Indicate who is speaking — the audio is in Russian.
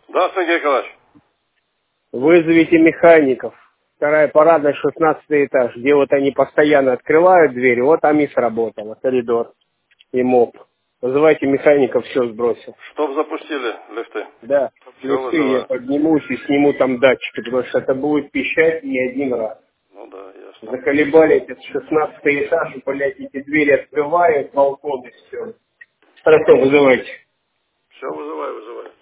Speaker 1: Да, Сергей Николаевич.
Speaker 2: Вызовите механиков. Вторая парадная, 16 этаж, где вот они постоянно открывают двери, вот там и сработало, коридор и МОП. Вызывайте механиков, все сбросил.
Speaker 1: Чтоб запустили лифты?
Speaker 2: Да,
Speaker 1: Все
Speaker 2: лифты я
Speaker 1: вызываю.
Speaker 2: поднимусь и сниму там датчики, потому что это будет пищать не один раз.
Speaker 1: Ну да, ясно.
Speaker 2: Заколебали этот 16 этаж, и, блядь, эти двери открывают, балконы, все. Хорошо, вызывайте.
Speaker 1: Все, вызываю.